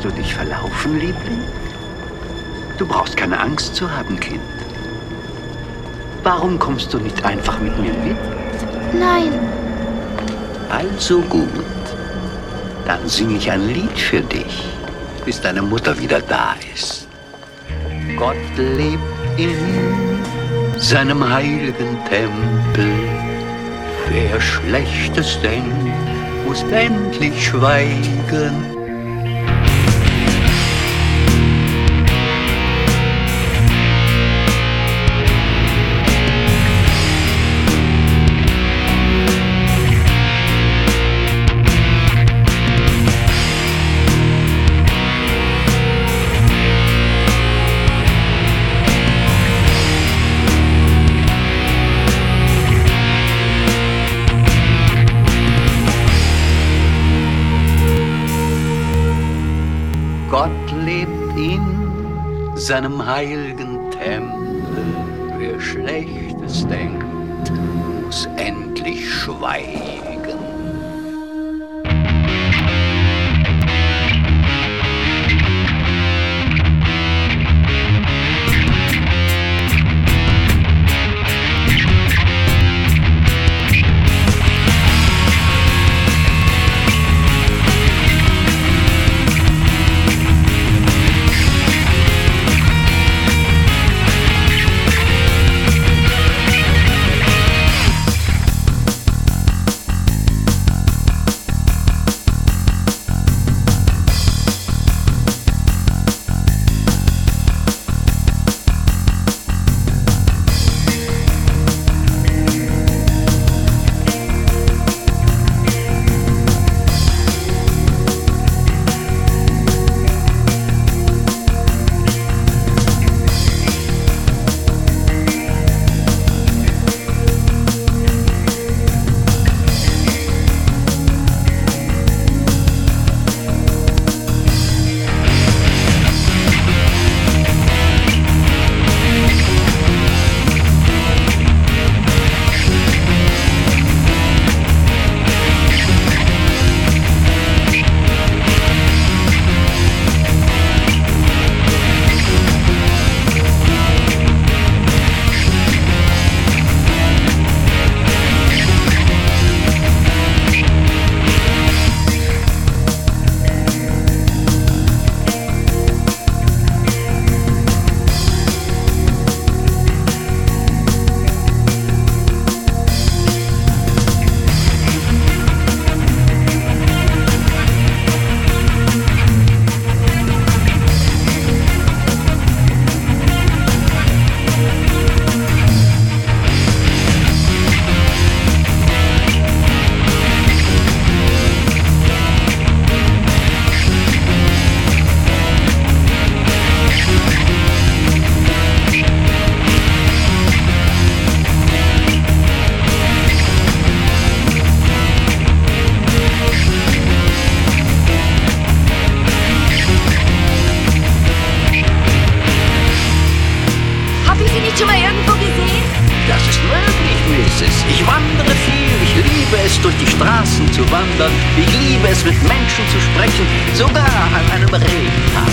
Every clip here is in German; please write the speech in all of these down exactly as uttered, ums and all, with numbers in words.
du dich verlaufen, Liebling? Du brauchst keine Angst zu haben, Kind. Warum kommst du nicht einfach mit mir mit? Nein. Also gut. Dann singe ich ein Lied für dich, bis deine Mutter wieder da ist. Gott lebt in seinem heiligen Tempel. Wer Schlechtes denkt, muss endlich schweigen. Gott lebt in seinem heiligen Tempel. Wer Schlechtes denkt, muss endlich schweigen. Schon mal irgendwo gesehen? Das ist möglich, Misses Ich wandere viel, ich liebe es, durch die Straßen zu wandern. Ich liebe es, mit Menschen zu sprechen, sogar an einem Regentag.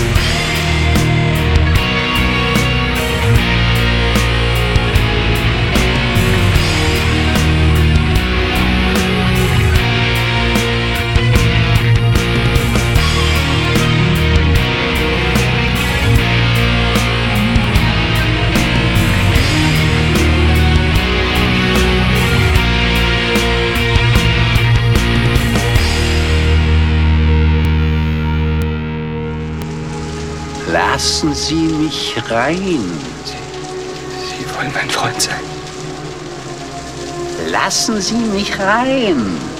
Lassen Sie mich rein. Sie wollen mein Freund sein. Lassen Sie mich rein.